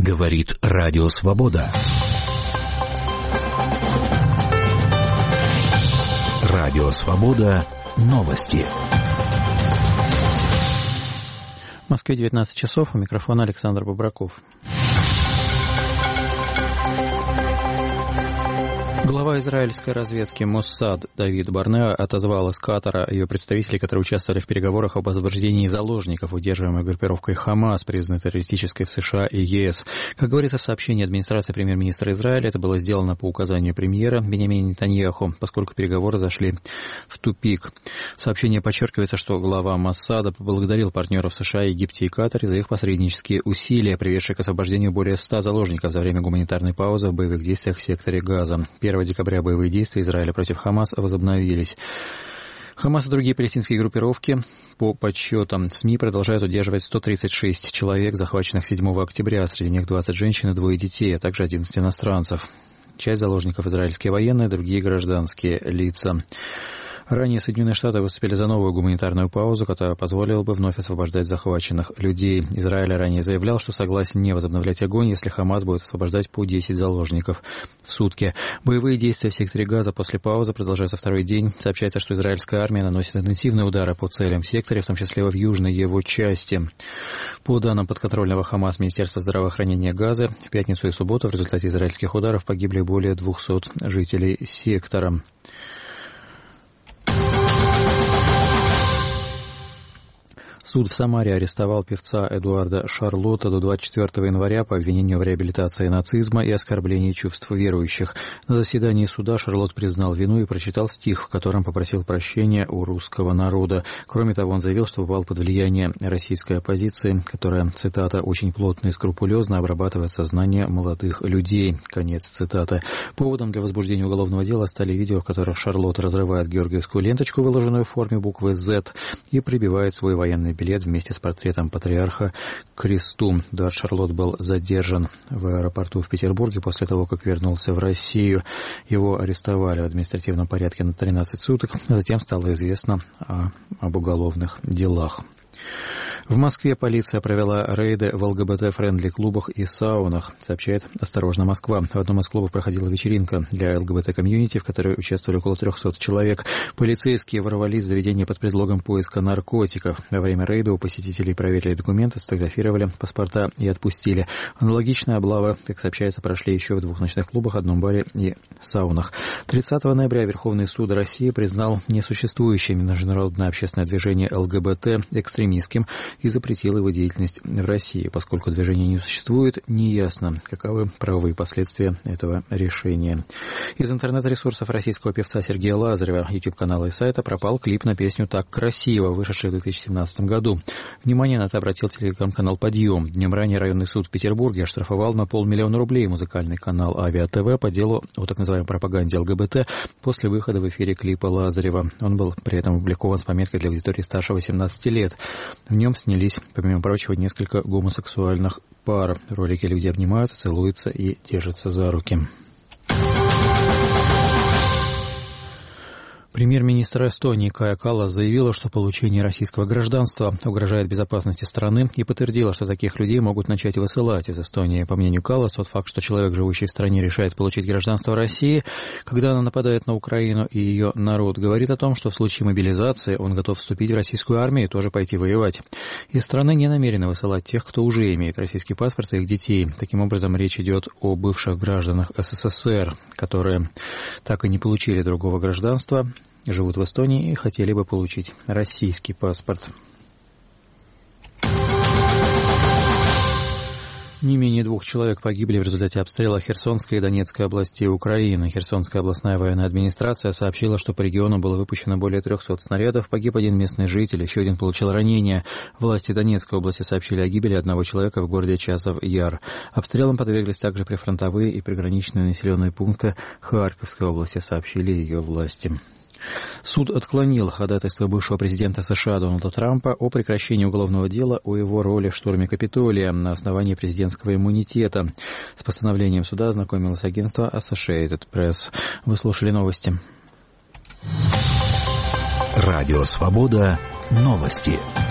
Говорит Радио Свобода. Радио Свобода. Новости. В Москве 19 часов. У микрофона Александр Бобраков. Глава израильской разведки Моссад Давид Барнеа отозвал из Катара ее представителей, которые участвовали в переговорах об освобождении заложников, удерживаемой группировкой Хамас, признанной террористической в США и ЕС. Как говорится в сообщении администрации премьер-министра Израиля, это было сделано по указанию премьера Биньямина Нетаньяху, поскольку переговоры зашли в тупик. В сообщении подчеркивается, что глава Моссада поблагодарил партнеров США, Египте и Катаре за их посреднические усилия, приведшие к освобождению более 100 заложников за время гуманитарной паузы в боевых действиях в секторе Газа. 1 декабря боевые действия Израиля против Хамас возобновились. Хамас и другие палестинские группировки, по подсчетам СМИ, продолжают удерживать 136 человек, захваченных 7 октября. Среди них 20 женщин и 2 детей, а также 11 иностранцев. Часть заложников израильские военные, другие гражданские лица. Ранее Соединенные Штаты выступили за новую гуманитарную паузу, которая позволила бы вновь освобождать захваченных людей. Израиль ранее заявлял, что согласен не возобновлять огонь, если Хамас будет освобождать по 10 заложников в сутки. Боевые действия в секторе Газа после паузы продолжаются второй день. Сообщается, что израильская армия наносит интенсивные удары по целям в секторе, в том числе в южной его части. По данным подконтрольного Хамас Министерства здравоохранения Газы, в пятницу и субботу в результате израильских ударов погибли более 200 жителей сектора. Суд в Самаре арестовал певца Эдуарда Шарлотта до 24 января по обвинению в реабилитации нацизма и оскорблении чувств верующих. На заседании суда Шарлотт признал вину и прочитал стих, в котором попросил прощения у русского народа. Кроме того, он заявил, что попал под влияние российской оппозиции, которая, цитата, «очень плотно и скрупулезно обрабатывает сознание молодых людей». Конец цитаты. Поводом для возбуждения уголовного дела стали видео, в которых Шарлотт разрывает георгиевскую ленточку, выложенную в форме буквы «Z», и прибивает свой военный билет вместе с портретом патриарха к кресту. Эдуард Шарлотт был задержан в аэропорту в Петербурге после того, как вернулся в Россию. Его арестовали в административном порядке на 13 суток, а затем стало известно об уголовных делах. В Москве полиция провела рейды в ЛГБТ-френдли клубах и саунах, сообщает «Осторожно, Москва». В одном из клубов проходила вечеринка для ЛГБТ-комьюнити, в которой участвовали около 300 человек. Полицейские ворвались в заведение под предлогом поиска наркотиков. Во время рейда у посетителей проверили документы, сфотографировали паспорта и отпустили. Аналогичные облавы, как сообщается, прошли еще в 2 ночных клубах, одном баре и саунах. 30 ноября Верховный суд России признал несуществующее международное общественное движение ЛГБТ экстремистским и запретил его деятельность в России. Поскольку движения не существует, неясно, каковы правовые последствия этого решения. Из интернет-ресурсов российского певца Сергея Лазарева, YouTube-канала и сайта, пропал клип на песню «Так красиво», вышедший в 2017 году. Внимание на это обратил телеграм-канал «Подъем». Днем ранее районный суд в Петербурге оштрафовал на 500 000 рублей музыкальный канал «Авиа-ТВ» по делу о так называемой пропаганде ЛГБТ после выхода в эфире клипа Лазарева. Он был при этом опубликован с пометкой для аудитории старше 18 лет. В нем снялись, помимо прочего, несколько гомосексуальных пар. В ролике люди обнимаются, целуются и держатся за руки. Премьер-министр Эстонии Кая Каллас заявила, что получение российского гражданства угрожает безопасности страны, и подтвердила, что таких людей могут начать высылать из Эстонии. По мнению Каллас, тот факт, что человек, живущий в стране, решает получить гражданство России, когда она нападает на Украину и ее народ, говорит о том, что в случае мобилизации он готов вступить в российскую армию и тоже пойти воевать. Из страны не намерены высылать тех, кто уже имеет российский паспорт, и их детей. Таким образом, речь идет о бывших гражданах СССР, которые так и не получили другого гражданства, живут в Эстонии и хотели бы получить российский паспорт. Не менее 2 человек погибли в результате обстрела Херсонской и Донецкой областей Украины. Херсонская областная военная администрация сообщила, что по региону было выпущено более 300 снарядов, погиб 1 местный житель, еще 1 получил ранения. Власти Донецкой области сообщили о гибели 1 человека в городе Часов-Яр. Обстрелам подверглись также прифронтовые и приграничные населенные пункты Харьковской области, сообщили ее власти. Суд отклонил ходатайство бывшего президента США Дональда Трампа о прекращении уголовного дела о его роли в штурме Капитолия на основании президентского иммунитета. С постановлением суда ознакомилось агентство Associated Press. Вы слушали новости. Радио Свобода. Новости.